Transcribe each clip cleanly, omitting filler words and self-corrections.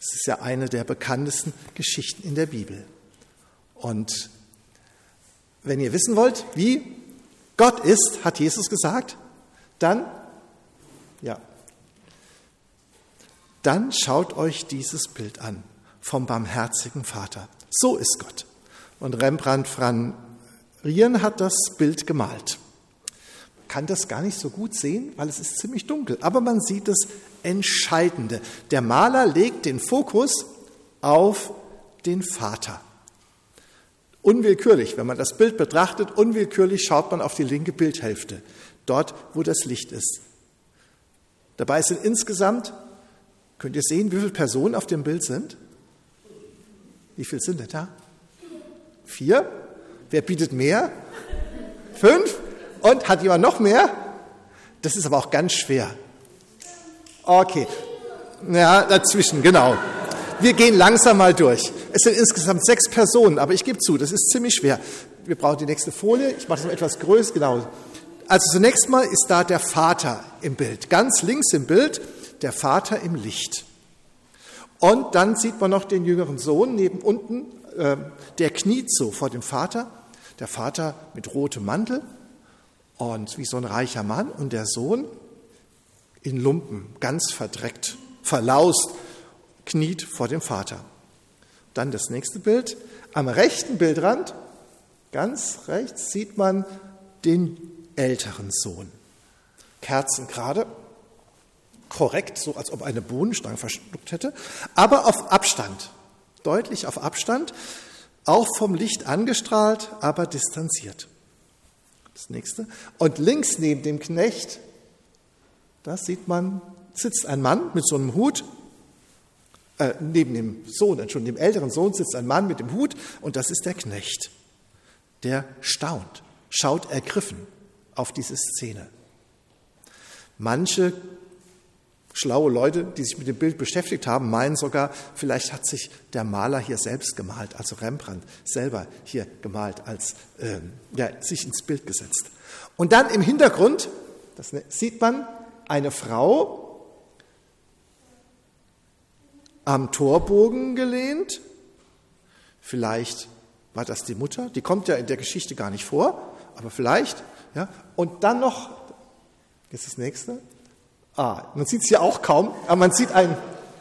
Es ist ja eine der bekanntesten Geschichten in der Bibel. Und wenn ihr wissen wollt, wie Gott ist, hat Jesus gesagt, dann schaut euch dieses Bild an vom barmherzigen Vater. So ist Gott. Und Rembrandt van Rijn hat das Bild gemalt. Man kann das gar nicht so gut sehen, weil es ist ziemlich dunkel. Aber man sieht das Entscheidende. Der Maler legt den Fokus auf den Vater. Unwillkürlich, wenn man das Bild betrachtet, unwillkürlich schaut man auf die linke Bildhälfte, dort, wo das Licht ist. Dabei sind insgesamt, könnt ihr sehen, wie viele Personen auf dem Bild sind? Wie viele sind denn da? 4? Wer bietet mehr? 5? Und hat jemand noch mehr? Das ist aber auch ganz schwer. Okay, ja, dazwischen, genau. Wir gehen langsam mal durch. Es sind insgesamt 6 Personen, aber ich gebe zu, das ist ziemlich schwer. Wir brauchen die nächste Folie. Ich mache das noch etwas größer, genau. Also zunächst mal ist da der Vater im Bild. Ganz links im Bild der Vater im Licht. Und dann sieht man noch den jüngeren Sohn neben unten, der kniet so vor dem Vater. Der Vater mit rotem Mantel und wie so ein reicher Mann und der Sohn in Lumpen, ganz verdreckt, verlaust, kniet vor dem Vater. Dann das nächste Bild. Am rechten Bildrand, ganz rechts, sieht man den älteren Sohn. Kerzengerade, korrekt, so als ob eine Bohnenstange verschluckt hätte, aber auf Abstand, deutlich auf Abstand, auch vom Licht angestrahlt, aber distanziert. Das nächste. Und links neben dem Knecht, da sieht man, sitzt ein Mann mit so einem Hut, neben dem Sohn, Entschuldigung, dem älteren Sohn sitzt ein Mann mit dem Hut und das ist der Knecht. Der staunt, schaut ergriffen auf diese Szene. Manche schlaue Leute, die sich mit dem Bild beschäftigt haben, meinen sogar, vielleicht hat sich der Maler hier selbst gemalt, also Rembrandt selber hier gemalt, sich ins Bild gesetzt. Und dann im Hintergrund, das sieht man, eine Frau am Torbogen gelehnt. Vielleicht war das die Mutter, die kommt ja in der Geschichte gar nicht vor, aber vielleicht, ja. Und dann noch, jetzt das nächste. Man sieht es hier auch kaum, aber man sieht einen.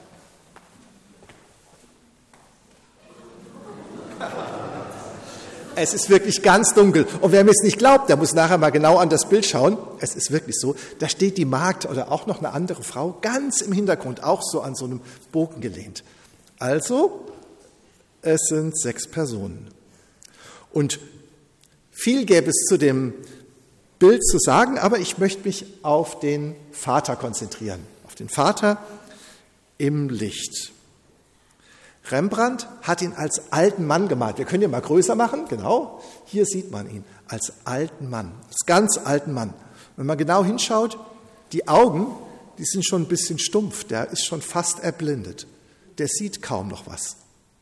Es ist wirklich ganz dunkel. Und wer mir es nicht glaubt, der muss nachher mal genau an das Bild schauen. Es ist wirklich so. Da steht die Magd oder auch noch eine andere Frau ganz im Hintergrund, auch so an so einem Bogen gelehnt. Also, es sind 6 Personen. Und viel gäbe es zu dem Bild zu sagen, aber ich möchte mich auf den Vater konzentrieren, auf den Vater im Licht. Rembrandt hat ihn als alten Mann gemalt. Wir können ihn mal größer machen, genau. Hier sieht man ihn als alten Mann, als ganz alten Mann. Wenn man genau hinschaut, die Augen, die sind schon ein bisschen stumpf, der ist schon fast erblindet. Der sieht kaum noch was.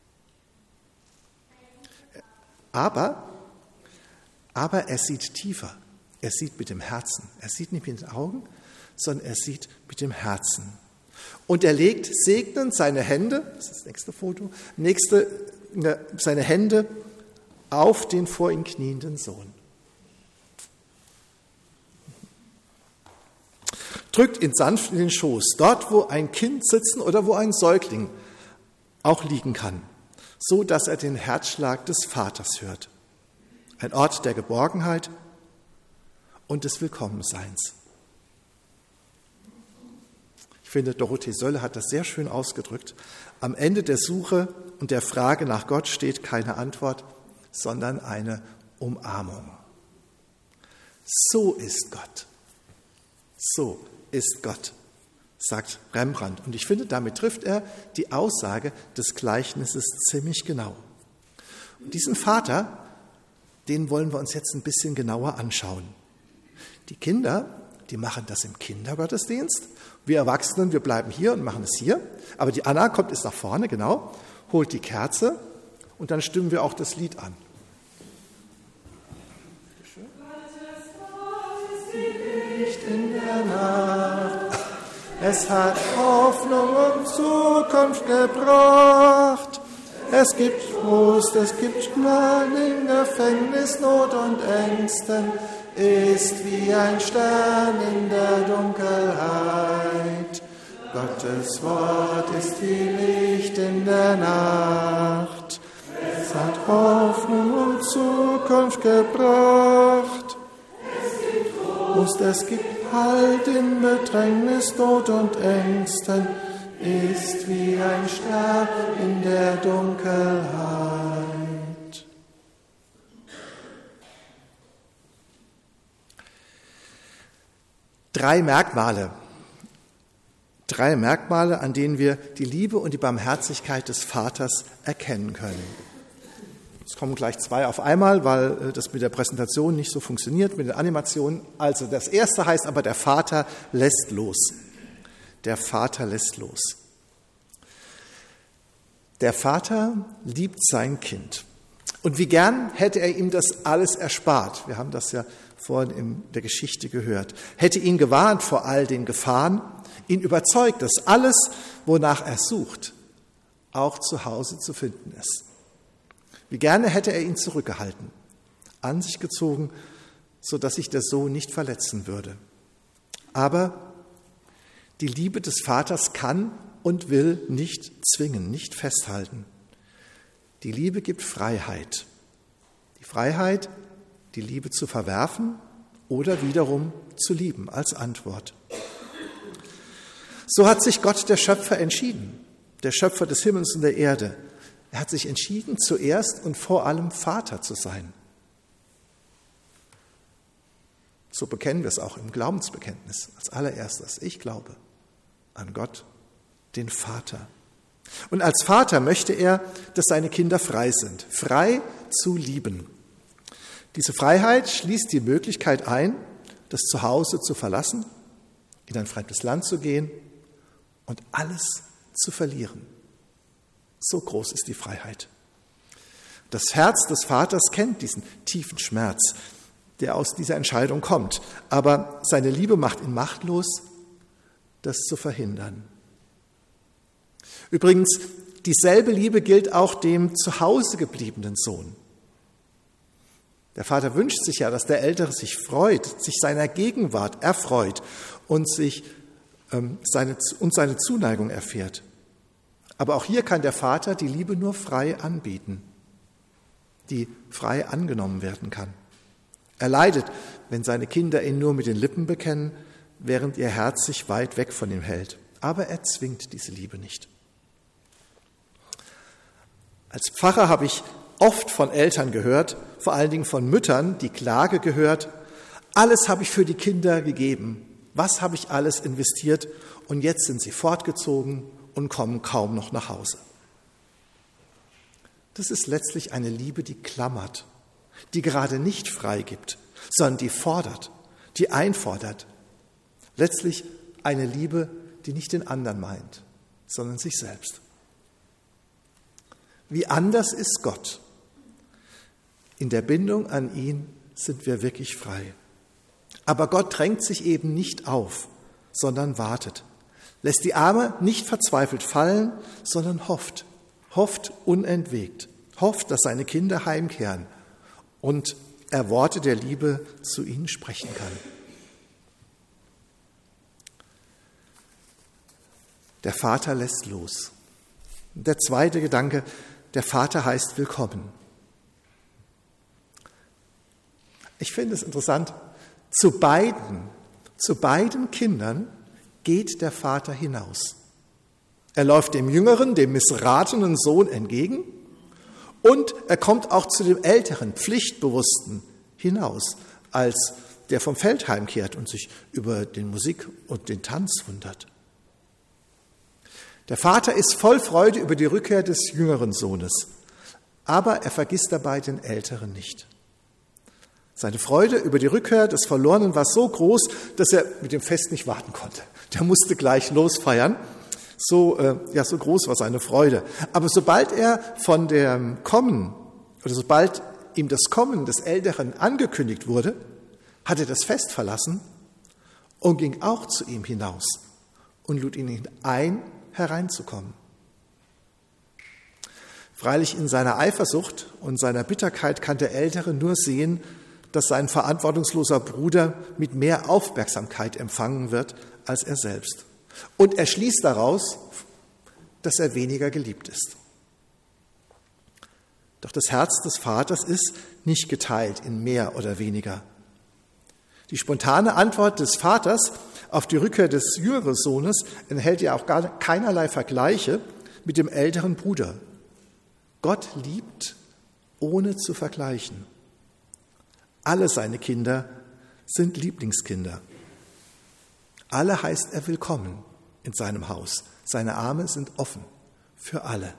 Aber er sieht tiefer. Er sieht mit dem Herzen. Er sieht nicht mit den Augen, sondern er sieht mit dem Herzen. Und er legt segnend seine Hände, das ist das nächste Foto, seine Hände auf den vor ihm knienden Sohn. Drückt ihn sanft in den Schoß, dort wo ein Kind sitzen oder wo ein Säugling auch liegen kann, so dass er den Herzschlag des Vaters hört. Ein Ort der Geborgenheit und des Willkommenseins. Ich finde, Dorothee Sölle hat das sehr schön ausgedrückt. Am Ende der Suche und der Frage nach Gott steht keine Antwort, sondern eine Umarmung. So ist Gott. So ist Gott, sagt Rembrandt. Und ich finde, damit trifft er die Aussage des Gleichnisses ziemlich genau. Und diesen Vater, den wollen wir uns jetzt ein bisschen genauer anschauen. Die Kinder, die machen das im Kindergottesdienst. Wir Erwachsenen, wir bleiben hier und machen es hier. Aber die Anna kommt jetzt nach vorne, genau, holt die Kerze und dann stimmen wir auch das Lied an. Licht in der Nacht. Es hat Hoffnung und Zukunft gebracht. Es gibt Trost, es gibt Gnade in Gefängnis, Not und Ängsten, ist wie ein Stern in der Dunkelheit. Gottes Wort ist wie Licht in der Nacht. Es hat Hoffnung und Zukunft gebracht. Es gibt Halt in Bedrängnis, Not und Ängsten, ist wie ein Stern in der Dunkelheit. Drei Merkmale, an denen wir die Liebe und die Barmherzigkeit des Vaters erkennen können. Es kommen gleich zwei auf einmal, weil das mit der Präsentation nicht so funktioniert, mit den Animationen. Also das erste heißt aber, der Vater lässt los. Der Vater lässt los. Der Vater liebt sein Kind. Und wie gern hätte er ihm das alles erspart. Wir haben das ja vorhin in der Geschichte gehört. Hätte ihn gewarnt vor all den Gefahren, ihn überzeugt, dass alles, wonach er sucht, auch zu Hause zu finden ist. Wie gerne hätte er ihn zurückgehalten, an sich gezogen, sodass sich der Sohn nicht verletzen würde. Aber die Liebe des Vaters kann und will nicht zwingen, nicht festhalten. Die Liebe gibt Freiheit. Die Freiheit, die Liebe zu verwerfen oder wiederum zu lieben als Antwort. So hat sich Gott, der Schöpfer, entschieden, der Schöpfer des Himmels und der Erde. Er hat sich entschieden, zuerst und vor allem Vater zu sein. So bekennen wir es auch im Glaubensbekenntnis als allererstes. Ich glaube an Gott, den Vater. Und als Vater möchte er, dass seine Kinder frei sind, frei zu lieben. Diese Freiheit schließt die Möglichkeit ein, das Zuhause zu verlassen, in ein fremdes Land zu gehen und alles zu verlieren. So groß ist die Freiheit. Das Herz des Vaters kennt diesen tiefen Schmerz, der aus dieser Entscheidung kommt. Aber seine Liebe macht ihn machtlos, das zu verhindern. Übrigens, dieselbe Liebe gilt auch dem zu Hause gebliebenen Sohn. Der Vater wünscht sich ja, dass der Ältere sich freut, sich seiner Gegenwart erfreut und seine Zuneigung erfährt. Aber auch hier kann der Vater die Liebe nur frei anbieten, die frei angenommen werden kann. Er leidet, wenn seine Kinder ihn nur mit den Lippen bekennen, während ihr Herz sich weit weg von ihm hält. Aber er zwingt diese Liebe nicht. Als Pfarrer habe ich oft von Eltern gehört, vor allen Dingen von Müttern, die Klage gehört, alles habe ich für die Kinder gegeben, was habe ich alles investiert und jetzt sind sie fortgezogen und kommen kaum noch nach Hause. Das ist letztlich eine Liebe, die klammert, die gerade nicht freigibt, sondern die fordert, die einfordert. Letztlich eine Liebe, die nicht den anderen meint, sondern sich selbst. Wie anders ist Gott. In der Bindung an ihn sind wir wirklich frei. Aber Gott drängt sich eben nicht auf, sondern wartet. Lässt die Arme nicht verzweifelt fallen, sondern hofft unentwegt, hofft, dass seine Kinder heimkehren und er Worte der Liebe zu ihnen sprechen kann. Der Vater lässt los. Der zweite Gedanke, der Vater heißt willkommen. Ich finde es interessant, zu beiden Kindern geht der Vater hinaus. Er läuft dem jüngeren, dem missratenen Sohn entgegen und er kommt auch zu dem älteren, pflichtbewussten hinaus, als der vom Feld heimkehrt und sich über den Musik und den Tanz wundert. Der Vater ist voll Freude über die Rückkehr des jüngeren Sohnes, aber er vergisst dabei den Älteren nicht. Seine Freude über die Rückkehr des Verlorenen war so groß, dass er mit dem Fest nicht warten konnte. Der musste gleich losfeiern. So groß war seine Freude. Aber sobald ihm das Kommen des Älteren angekündigt wurde, hat er das Fest verlassen und ging auch zu ihm hinaus und lud ihn ein, hereinzukommen. Freilich in seiner Eifersucht und seiner Bitterkeit kann der Ältere nur sehen, dass sein verantwortungsloser Bruder mit mehr Aufmerksamkeit empfangen wird als er selbst. Und er schließt daraus, dass er weniger geliebt ist. Doch das Herz des Vaters ist nicht geteilt in mehr oder weniger. Die spontane Antwort des Vaters auf die Rückkehr des jüngeren Sohnes enthält ja auch gar keinerlei Vergleiche mit dem älteren Bruder. Gott liebt, ohne zu vergleichen. Alle seine Kinder sind Lieblingskinder. Alle heißt er willkommen in seinem Haus. Seine Arme sind offen für alle.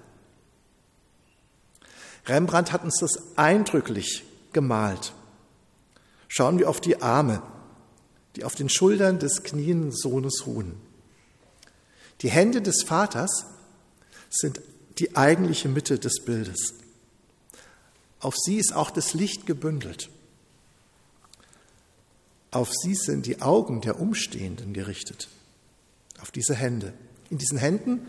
Rembrandt hat uns das eindrücklich gemalt. Schauen wir auf die Arme, die auf den Schultern des knienden Sohnes ruhen. Die Hände des Vaters sind die eigentliche Mitte des Bildes. Auf sie ist auch das Licht gebündelt. Auf sie sind die Augen der Umstehenden gerichtet, auf diese Hände. In diesen Händen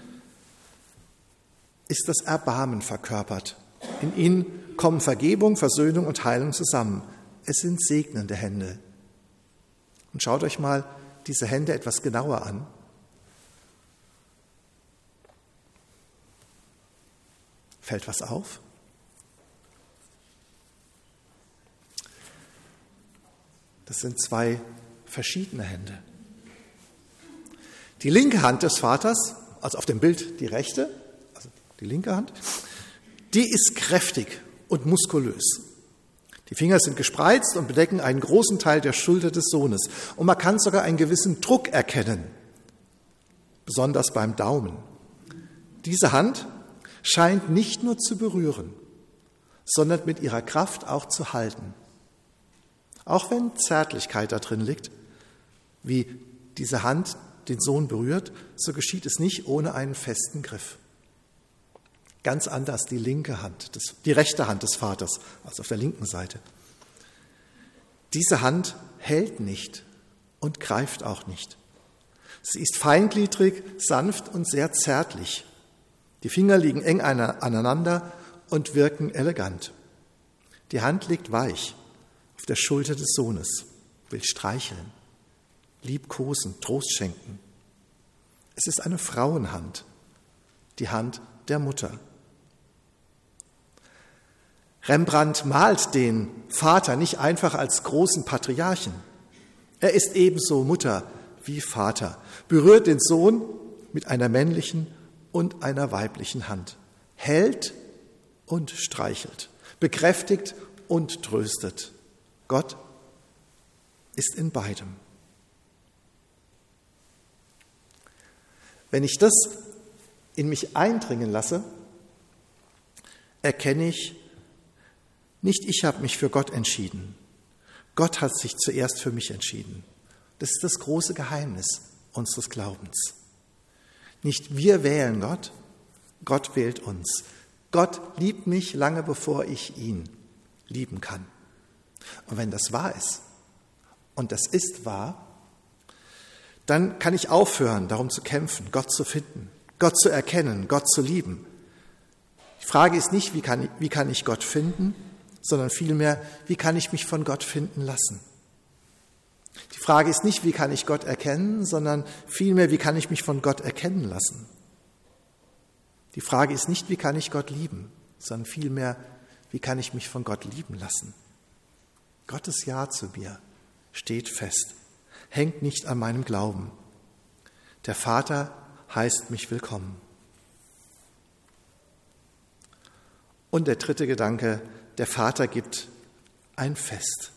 ist das Erbarmen verkörpert. In ihnen kommen Vergebung, Versöhnung und Heilung zusammen. Es sind segnende Hände. Und schaut euch mal diese Hände etwas genauer an. Fällt was auf? Das sind zwei verschiedene Hände. Die linke Hand des Vaters, also auf dem Bild die rechte, also die linke Hand, die ist kräftig und muskulös. Die Finger sind gespreizt und bedecken einen großen Teil der Schulter des Sohnes. Und man kann sogar einen gewissen Druck erkennen, besonders beim Daumen. Diese Hand scheint nicht nur zu berühren, sondern mit ihrer Kraft auch zu halten. Auch wenn Zärtlichkeit da drin liegt, wie diese Hand den Sohn berührt, so geschieht es nicht ohne einen festen Griff. Ganz anders die rechte Hand des Vaters, also auf der linken Seite. Diese Hand hält nicht und greift auch nicht. Sie ist feingliedrig, sanft und sehr zärtlich. Die Finger liegen eng aneinander und wirken elegant. Die Hand liegt weich auf der Schulter des Sohnes, will streicheln, liebkosen, Trost schenken. Es ist eine Frauenhand, die Hand der Mutter. Rembrandt malt den Vater nicht einfach als großen Patriarchen. Er ist ebenso Mutter wie Vater, berührt den Sohn mit einer männlichen und einer weiblichen Hand, hält und streichelt, bekräftigt und tröstet. Gott ist in beidem. Wenn ich das in mich eindringen lasse, erkenne ich, nicht ich habe mich für Gott entschieden. Gott hat sich zuerst für mich entschieden. Das ist das große Geheimnis unseres Glaubens. Nicht wir wählen Gott, Gott wählt uns. Gott liebt mich lange bevor ich ihn lieben kann. Und wenn das wahr ist, und das ist wahr, dann kann ich aufhören, darum zu kämpfen, Gott zu finden, Gott zu erkennen, Gott zu lieben. Die Frage ist nicht, wie kann ich Gott finden, sondern vielmehr, wie kann ich mich von Gott finden lassen? Die Frage ist nicht, wie kann ich Gott erkennen, sondern vielmehr, wie kann ich mich von Gott erkennen lassen? Die Frage ist nicht, wie kann ich Gott lieben, sondern vielmehr, wie kann ich mich von Gott lieben lassen? Gottes Ja zu mir steht fest, hängt nicht an meinem Glauben. Der Vater heißt mich willkommen. Und der dritte Gedanke, der Vater gibt ein Fest.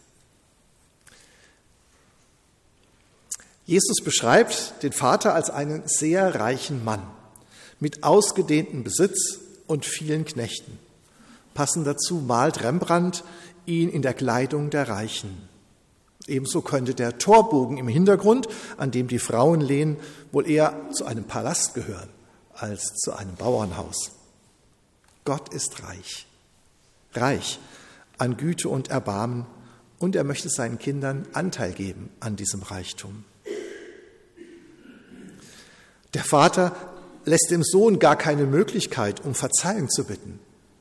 Jesus beschreibt den Vater als einen sehr reichen Mann mit ausgedehntem Besitz und vielen Knechten. Passend dazu malt Rembrandt ihn in der Kleidung der Reichen. Ebenso könnte der Torbogen im Hintergrund, an dem die Frauen lehnen, wohl eher zu einem Palast gehören als zu einem Bauernhaus. Gott ist reich, reich an Güte und Erbarmen, und er möchte seinen Kindern Anteil geben an diesem Reichtum. Der Vater lässt dem Sohn gar keine Möglichkeit, um Verzeihung zu bitten.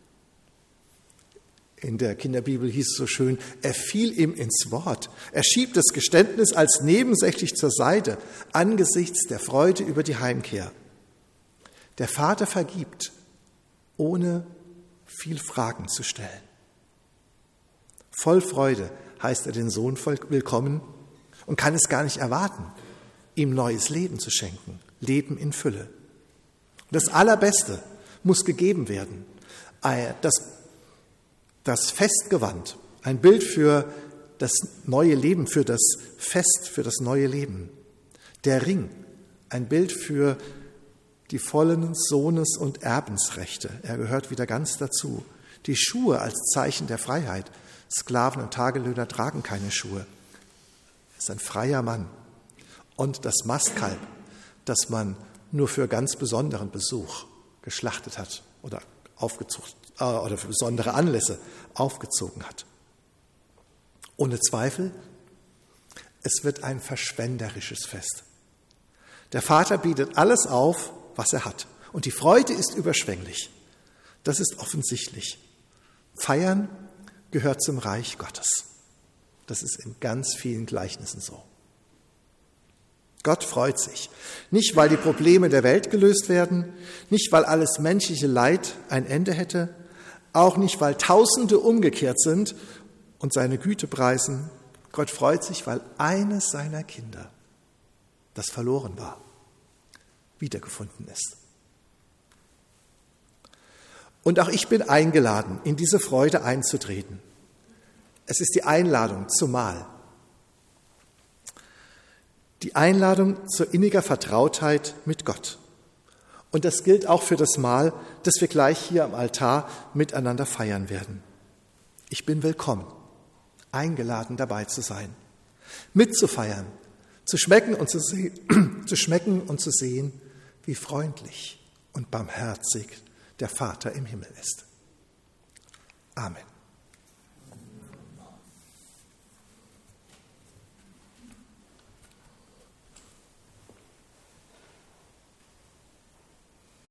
In der Kinderbibel hieß es so schön, er fiel ihm ins Wort. Er schiebt das Geständnis als nebensächlich zur Seite, angesichts der Freude über die Heimkehr. Der Vater vergibt, ohne viel Fragen zu stellen. Voll Freude heißt er den Sohn willkommen und kann es gar nicht erwarten, ihm neues Leben zu schenken, Leben in Fülle. Und das Allerbeste muss gegeben werden. Das Festgewand, ein Bild für das neue Leben, für das Fest, für das neue Leben. Der Ring, ein Bild für die vollen Sohnes- und Erbensrechte. Er gehört wieder ganz dazu. Die Schuhe als Zeichen der Freiheit. Sklaven und Tagelöhner tragen keine Schuhe. Er ist ein freier Mann. Und das Mastkalb, das man nur für ganz besonderen Besuch geschlachtet hat oder oder für besondere Anlässe aufgezogen hat. Ohne Zweifel, es wird ein verschwenderisches Fest. Der Vater bietet alles auf, was er hat. Und die Freude ist überschwänglich. Das ist offensichtlich. Feiern gehört zum Reich Gottes. Das ist in ganz vielen Gleichnissen so. Gott freut sich. Nicht, weil die Probleme der Welt gelöst werden, nicht, weil alles menschliche Leid ein Ende hätte, auch nicht, weil Tausende umgekehrt sind und seine Güte preisen. Gott freut sich, weil eines seiner Kinder, das verloren war, wiedergefunden ist. Und auch ich bin eingeladen, in diese Freude einzutreten. Es ist die Einladung zum Mahl. Die Einladung zur inniger Vertrautheit mit Gott. Und das gilt auch für das Mahl, das wir gleich hier am Altar miteinander feiern werden. Ich bin willkommen, eingeladen dabei zu sein, mitzufeiern, zu schmecken und zu sehen, wie freundlich und barmherzig der Vater im Himmel ist. Amen.